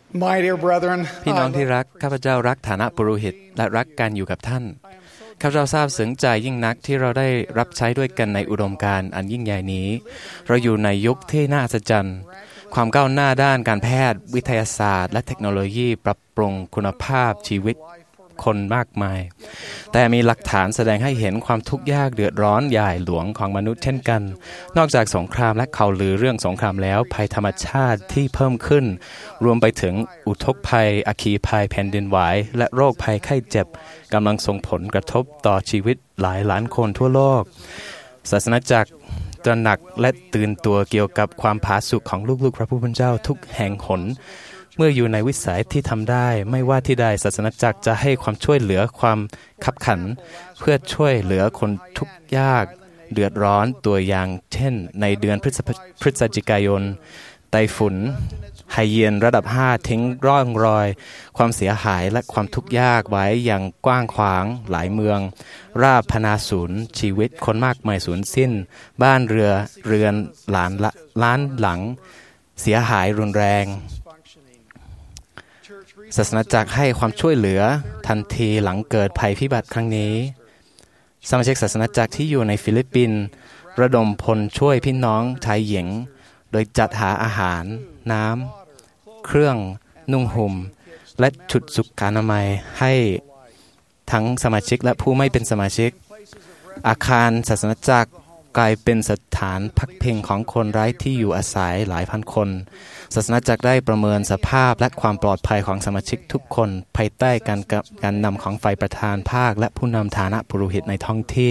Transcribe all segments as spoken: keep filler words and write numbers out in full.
My dear brethren พี่น้องที่รักข้าพเจ้ารักฐานะปุโรหิตและรักการอยู่กับท่านข้าพเจ้าทราบซึ้งใจยิ่งนักที่เราได้รับใช้ด้วยกันในอุดมการณ์อันยิ่งใหญ่นี้เราอยู่ในยุคที่น่าอัศจรรย์ความก้าวหน้าด้านการแพทย์วิทยาศาสตร์และเทคโนโลยีปรับปรุงคุณภาพชีวิตคนมากมายแต่มีหลักฐานแสดงให้เห็นความทุกข์ยากเดือดร้อนใหญ่หลวงของมนุษย์เช่นกันนอกจากสงครามและข่าวลือเรื่องสงครามแล้วภัยธรรมชาติที่เพิ่มขึ้นรวมไปถึงอุทกภัยอัคคีภัยแผ่นดินไหวและโรคภัยไข้เจ็บกำลังส่งผลกระทบต่อชีวิตหลายล้านคนทั่วโลกศาสนาจักรตระหนักและตื่นตัวเกี่ยวกับความผาสุกของลูกๆพระผู้เป็นเจ้าทุกแห่งหนเมื่ออยู่ในวิสัยที่ทำได้ไม่ว่าที่ใดศาสนาจักรจะให้ความช่วยเหลือความขับขันเพื่อช่วยเหลือคนทุกข์ยากเดือดร้อนตัวอย่างเช่นในเดือนพฤศจิกายนไต้ฝุ่นไฮเยียนระดับห้าทิ้งร่องรอยความเสียหายและความทุกข์ยากไว้อย่างกว้างขวางหลายเมืองราบพนาศูนย์ชีวิตคนมากมายสูญสิ้นบ้านเรือเรือนหลานล้านหลังเสียหายรุนแรงศาสนาจักรให้ความช่วยเหลือทันทีหลังเกิดภัยพิบัติครั้งนี้สมาชิกศาสนาจักรที่อยู่ในฟิลิปปินส์ระดมพลช่วยพี่น้องชายหญิงโดยจัดหาอาหารน้ำเครื่องนุ่งห่มและชุดสุขอนามัยให้ทั้งสมาชิกและผู้ไม่เป็นสมาชิกอาคารศาสนาจักรกลายเป็นสถานพักพิงของคนไร้ที่อยู่อาศัยหลายพันคนศาสนาจักรได้ประเมินสภาพและความปลอดภัยของสมาชิกทุกคนภายใต้การการนำของฝ่ายประธานภาคและผู้นำฐานะปุโรหิตในท้องที่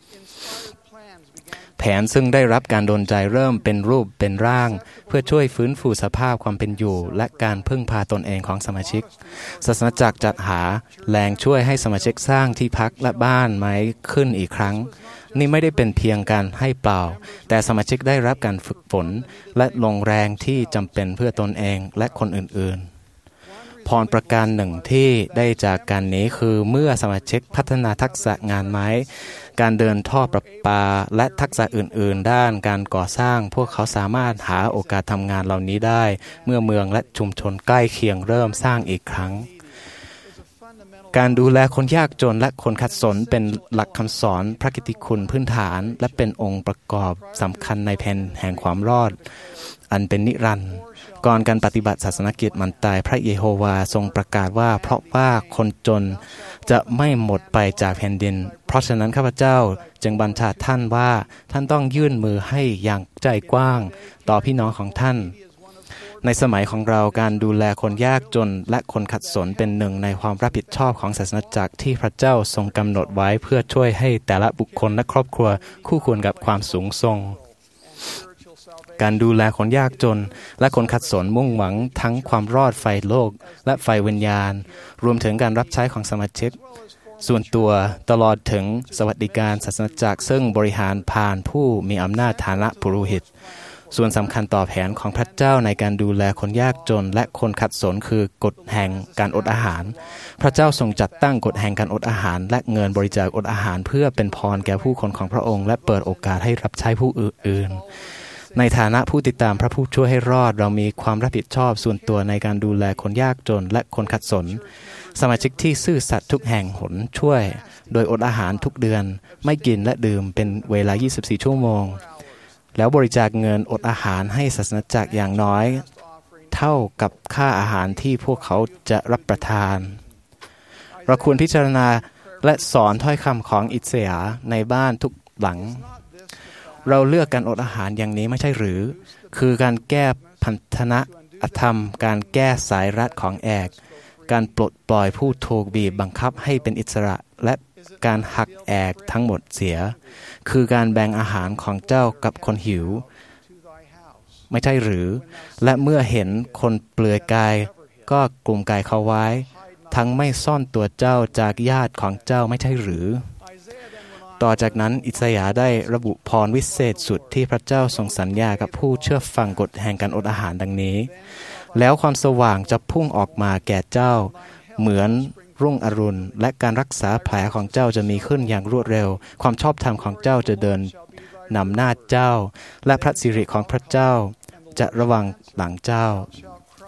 แผนซึ่งได้รับการดลใจเริ่มเป็นรูปเป็นร่างเพื่อช่วยฟื้นฟูสภาพความเป็นอยู่และการพึ่งพาตนเองของสมาชิกศาสนาจักรจัดหาแรงช่วยให้สมาชิกสร้างที่พักและบ้านไม้ขึ้นอีกครั้งนี่ไม่ได้เป็นเพียงการให้เปล่าแต่สมาชิกได้รับการฝึกฝนและลงแรงที่จำเป็นเพื่อตนเองและคนอื่นๆพรประการหนึ่งที่ได้จากการนี้คือเมื่อสมาชิกพัฒนาทักษะงานไม้การเดินท่อประปาและทักษะอื่นๆด้านการก่อสร้างพวกเขาสามารถหาโอกาสทำงานเหล่านี้ได้เมื่อเมืองและชุมชนใกล้เคียงเริ่มสร้างอีกครั้งการดูแลคนยากจนและคนขัดสนเป็นหลักคำสอนพระกิตติคุณพื้นฐานและเป็นองค์ประกอบสำคัญในแผนแห่งความรอดอันเป็นนิรันดร์ก่อนการปฏิบัติศาสนกิจมันตายพระเยโฮวาทรงประกาศว่าเพราะว่าคนจนจะไม่หมดไปจากแผ่นดินเพราะฉะนั้นข้าพเจ้าจึงบัญชาท่านว่าท่านต้องยื่นมือให้อย่างใจกว้างต่อพี่น้องของท่านในสมัยของเราการดูแลคนยากจนและคนขัดสนเป็นหนึ่งในความรับผิดชอบของศาสนาจักรที่พระเจ้าทรงกำหนดไว้เพื่อช่วยให้แต่ละบุคคลและครอบครัวคู่ควรกับความสูงส่งการดูแลคนยากจนและคนขัดสนมุ่งหวังทั้งความรอดไฟโลกและไฟวิญญาณรวมถึงการรับใช้ของสมาชิกส่วนตัวตลอดถึงสวัสดิการศาสนาจักรซึ่งบริหารผ่านผู้มีอำนาจฐานะปุโรหิตส่วนสำคัญต่อแผนของพระเจ้าในการดูแลคนยากจนและคนขัดสนคือกฎแห่งการอดอาหารพระเจ้าทรงจัดตั้งกฎแห่งการอดอาหารและเงินบริจาคอดอาหารเพื่อเป็นพรแก่ผู้คนของพระองค์และเปิดโอกาสให้รับใช้ผู้อื่นในฐานะผู้ติดตามพระผู้ช่วยให้รอดเรามีความรับผิดชอบส่วนตัวในการดูแลคนยากจนและคนขัดสนสมาชิกที่ซื่อสัตย์ทุกแห่งหนช่วยโดยอดอาหารทุกเดือนไม่กินและดื่มเป็นเวลายี่สิบสี่ชั่วโมงแล้วบริจาคเงินอดอาหารให้ศาสนาจักรอย่างน้อยเท่ากับค่าอาหารที่พวกเขาจะรับประทานเราควรพิจารณาและสอนถ้อยคำของอิสยาห์ในบ้านทุกหลังเราเลือกการอดอาหารอย่างนี้ไม่ใช่หรือคือการแก้พันธนะอธรรมการแก้สายรัดของแอกการปลดปล่อยผู้ถูกบีบบังคับให้เป็นอิสระและการหักแอกทั้งหมดเสียคือการแบ่งอาหารของเจ้ากับคนหิวไม่ใช่หรือและเมื่อเห็นคนเปลือยกายก็กลุ่มกายเขาไว้ทั้งไม่ซ่อนตัวเจ้าจากญาติของเจ้าไม่ใช่หรือต่อจากนั้นอิสยาห์ได้ระบุพรวิเศษสุดที่พระเจ้าทรงสัญญากับผู้เชื่อฟังกฎแห่งการอดอาหารดังนี้แล้วความสว่างจะพุ่งออกมาแก่เจ้าเหมือนรุ่งอรุณและการรักษาแผลของเจ้าจะมีขึ้นอย่างรวดเร็วความชอบธรรมของเจ้าจะเดินนำหน้าเจ้าและพระสิริของพระเจ้าจะระวังหลังเจ้า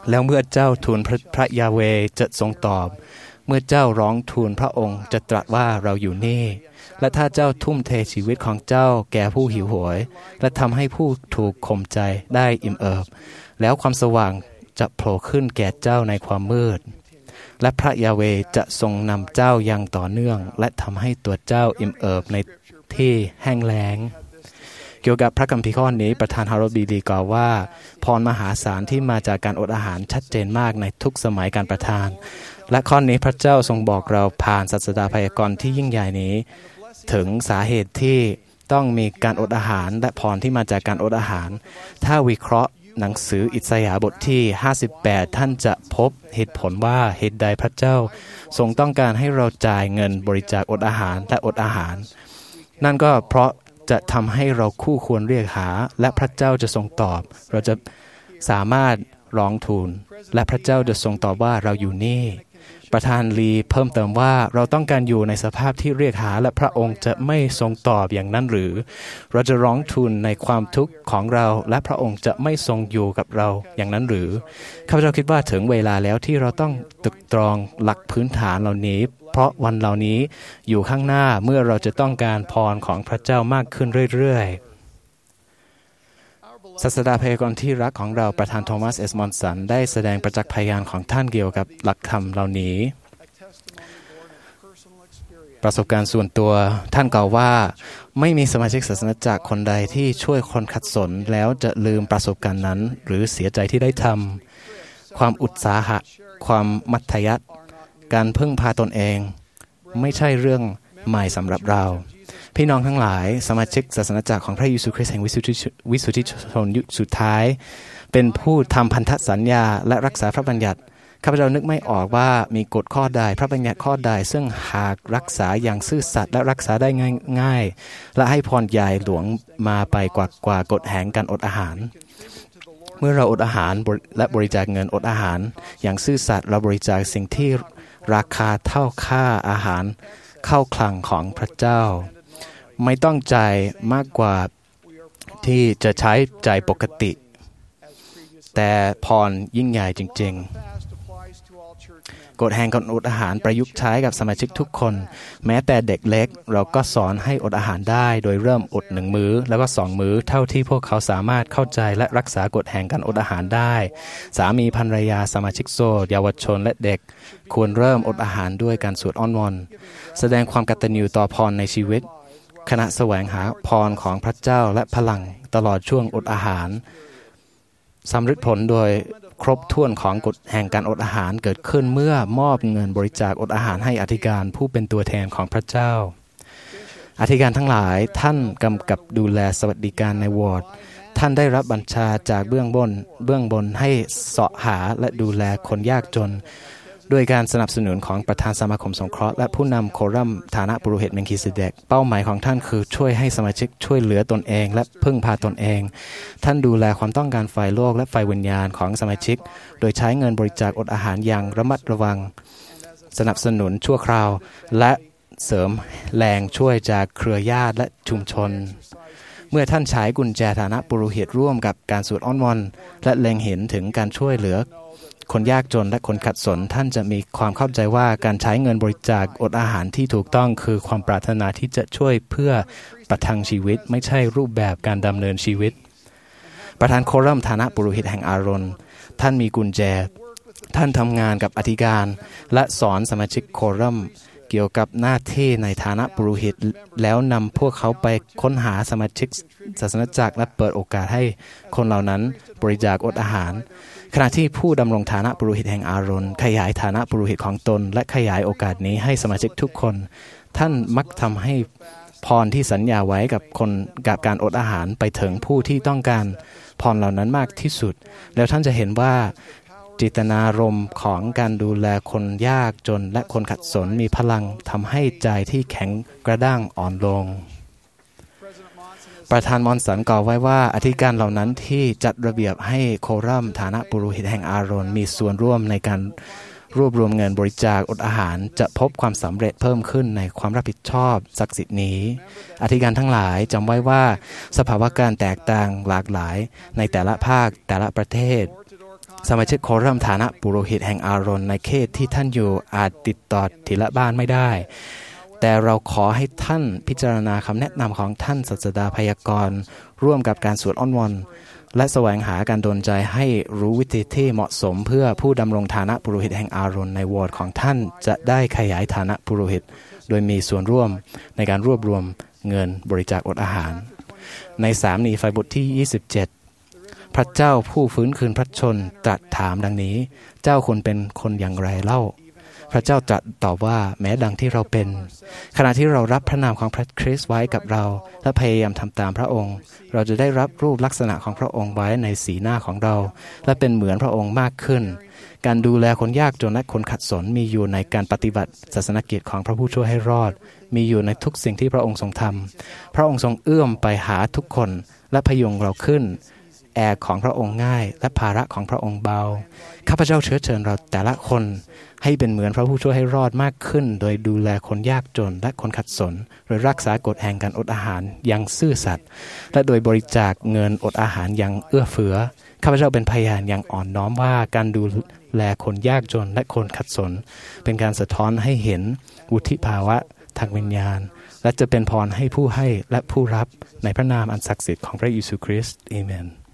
แล้วเมื่อเจ้าทูลพระพระยาเวห์จะทรงตอบเมื่อเจ้าร้องทูลพระองค์จะตรัสว่าเราอยู่นี่และถ้าเจ้าทุ่มเทชีวิตของเจ้าแก่ผู้หิวโหยและทำให้ผู้ถูกข่มใจได้อิ่มเอิบแล้วความสว่างจะโผล่ขึ้นแก่เจ้าในความมืดและพระยาเวห์จะทรงนำเจ้ายังต่อเนื่องและทำให้ตัวเจ้าอิ่มเอิบในที่แห้งแล้งเกี่ยวกับพระคัมภีร์ข้อนี้ประธานฮาร์โรบีลีกล่าวว่าพรมหาศาลที่มาจากการอดอาหารชัดเจนมากในทุกสมัยการประทานและข้อนี้พระเจ้าทรงบอกเราผ่านศาสดาพยากรณ์ที่ยิ่งใหญ่นี้ถึงสาเหตุที่ต้องมีการอดอาหารและพรที่มาจากการอดอาหารถ้าวิเคราะห์หนังสืออิสยาห์บทที่ห้าสิบแปดท่านจะพบเหตุผลว่าเหตุใดพระเจ้าทรงต้องการให้เราจ่ายเงินบริจาคอดอาหารและอดอาหารนั่นก็เพราะจะทำให้เราคู่ควรเรียกหาและพระเจ้าจะทรงตอบเราจะสามารถร้องทูลและพระเจ้าจะทรงตอบว่าเราอยู่นี่ประธานลีเพิ่มเติมว่าเราต้องการอยู่ในสภาพที่เรียกหาและพระองค์จะไม่ทรงตอบอย่างนั้นหรือเราจะร้องทูลในความทุกข์ของเราและพระองค์จะไม่ทรงอยู่กับเราอย่างนั้นหรือข้าพเจ้าคิดว่าถึงเวลาแล้วที่เราต้องตรึกตรองหลักพื้นฐานเหล่านี้เพราะวันเหล่านี้อยู่ข้างหน้าเมื่อเราจะต้องการพรของพระเจ้ามากขึ้นเรื่อยๆศาสดาพยากรณ์ที่รักของเราประธานโทมัสเอสมอนสันได้แสดงประจักษ์พยานของท่านเกี่ยวกับหลักธรรมเหล่านี้ประสบการณ์ส่วนตัวท่านกล่าวว่าไม่มีสมาชิกศาสนาจักรคนใดที่ช่วยคนขัดสนแล้วจะลืมประสบการณ์นั้นหรือเสียใจที่ได้ทำความอุตสาหะความมัธยัสถ์การพึ่งพาตนเองไม่ใช่เรื่องใหม่สำหรับเราพี่น้องทั้งหลายสมาชิกศาสนาจักรของพระเยซูคริสต์แห่งวิสุทธิวิสุทธิชนยุคสุดท้ายเป็นผู้ทำพันธสัญญาและรักษาพระบัญญัติข้าพเจ้านึกไม่ออกว่ามีกฎข้อใดพระบัญญัติข้อใดซึ่งหากรักษาอย่างซื่อสัตย์และรักษาได้ง่ายๆและให้พรใหญ่หลวงมาไปกว่ากว่ากฎแห่งการอดอาหารเมื่อเราอดอาหารและบริจาคเงินอดอาหารอย่างซื่อสัตย์เราบริจาคสิ่งที่ราคาเท่าค่าอาหารเข้าคลังของพระเจ้าไม่ต้องจ่ายมากกว่าที่จะใช้จ่ายปกติแต่พรยิ่งใหญ่จริงๆกฎแห่งการอดอาหารประยุกต์ใช้กับสมาชิกทุกคนแม้แต่เด็กเล็กเราก็สอนให้อดอาหารได้โดยเริ่มอดหนึ่งมื้อแล้วก็สองมื้อเท่าที่พวกเขาสามารถเข้าใจและรักษากฎแห่งการอดอาหารได้สามีภรรยาสมาชิกโสดเยาวชนและเด็กควรเริ่มอดอาหารด้วยการสวดอ้อนวอนแสดงความกตัญญูต่อพรในชีวิตขณะแสวงหาพรของพระเจ้าและพลังตลอดช่วงอดอาหารสำเร็จผลโดยครบถ้วนของกฎแห่งการอดอาหารเกิดขึ้นเมื่อมอบเงินบริจาคอดอาหารให้อธิการผู้เป็นตัวแทนของพระเจ้าอธิการทั้งหลายท่านกำกับดูแลสวัสดิการในวอร์ดท่านได้รับบัญชาจากเบื้องบนเบื้องบนให้เสาะหาและดูแลคนยากจนด้วยการสนับสนุนของประธานสมาคมสงเคราะห์และผู้นำโครัมฐานะปุโรหิตเมลคิเซเดกเป้าหมายของท่านคือช่วยให้สมาชิกช่วยเหลือตนเองและพึ่งพาตนเองท่านดูแลความต้องการฝ่ายโลกและฝ่ายวิญญาณของสมาชิกโดยใช้เงินบริจาคอดอาหารอย่างระมัดระวังสนับสนุนชั่วคราวและเสริมแรงช่วยจากเครือญาติและชุมชนเมื่อท่านใช้กุญแจฐานะปุโรหิตร่วมกับการสวดอ้อนวอนและเล็งเห็นถึงการช่วยเหลือคนยากจนและคนขัดสนท่านจะมีความเข้าใจว่าการใช้เงินบริจาคอดอาหารที่ถูกต้องคือความปรารถนาที่จะช่วยเพื่อประทังชีวิตไม่ใช่รูปแบบการดำเนินชีวิตประธานโครัมฐานะปุโรหิตแห่งอารอนท่านมีกุญแจท่านทำงานกับอธิการและสอนสมาชิกโครัมเกี่ยวกับหน้าที่ในฐานะปุโรหิตแล้วนำพวกเขาไปค้นหาสมาชิกศาสนจักรและเปิดโอกาสให้คนเหล่านั้นบริจาคอดอาหารขณะที่ผู้ดำรงฐานะปุโรหิตแห่งอารอนขยายฐานะปุโรหิตของตนและขยายโอกาสนี้ให้สมาชิกทุกคนท่านมักทำให้พรที่สัญญาไว้กับคนกับการอดอาหารไปถึงผู้ที่ต้องการพรเหล่านั้นมากที่สุดแล้วท่านจะเห็นว่าจิตนารมณ์ของการดูแลคนยากจนและคนขัดสนมีพลังทำให้ใจที่แข็งกระด้างอ่อนลงประธานมอนสันกล่าวไว้ว่าอธิการเหล่านั้นที่จัดระเบียบให้โครัมฐานะปุโรหิตแห่งอารอนมีส่วนร่วมในการรวบรวมเงินบริจาคอดอาหารจะพบความสำเร็จเพิ่มขึ้นในความรับผิดชอบศักดิ์สิทธิ์นี้อธิการทั้งหลายจำไว้ว่าสภาวะการแตกต่างหลากหลายในแต่ละภาคแต่ละประเทศสมาชิกขอเริ่มฐานะปุโรหิตแห่งอาโรนในเขตที่ท่านอยู่อาจติดต่อทีละบ้านไม่ได้แต่เราขอให้ท่านพิจารณาคำแนะนำของท่านศาสดาพยากรณ์ร่วมกับการสวดอ้อนวอนและแสวงหาการดลใจให้รู้วิธีที่เหมาะสมเพื่อผู้ดำรงฐานะปุโรหิตแห่งอาโรนในวอร์ดของท่านจะได้ขยายฐานะปุโรหิตโดยมีส่วนร่วมในการรวบรวมเงินบริจาคอดอาหารในสามนีไฟบทที่ยี่สิบเจ็ดพระเจ้าผู้ฟื้นคืนพระชนตรัสถามดังนี้เจ้าควรเป็นคนอย่างไรเล่าพระเจ้าตรัสตอบว่าแม้ดังที่เราเป็นขณะที่เรารับพระนามของพระคริสต์ไว้กับเราและพยายามทำตามพระองค์เราจะได้รับรูปลักษณะของพระองค์ไว้ในสีหน้าของเราและเป็นเหมือนพระองค์มากขึ้นการดูแลคนยากจนและคนขัดสนมีอยู่ในการปฏิบัติศาสนกิจของพระผู้ช่วยให้รอดมีอยู่ในทุกสิ่งที่พระองค์ทรงทำพระองค์ทรงเอื้อมไปหาทุกคนและพยุงเราขึ้นแอกของพระองค์ง่ายและภาระของพระองค์เบาข้าพเจ้าเชื้อเชิญเราแต่ละคนให้เป็นเหมือนพระผู้ช่วยให้รอดมากขึ้นโดยดูแลคนยากจนและคนขัดสนโดยรักษากฎแห่งการอดอาหารอย่างซื่อสัตย์และโดยบริจาคเงินอดอาหารอย่างเอื้อเฟื้อข้าพเจ้าเป็นพยานอย่างอ่อนน้อมว่าการดูแลคนยากจนและคนขัดสนเป็นการสะท้อนให้เห็นวุฒิภาวะทางวิญญาณและจะเป็นพรให้ผู้ให้และผู้รับในพระนามอันศักดิ์สิทธิ์ของพระเยซูคริสต์อาเมน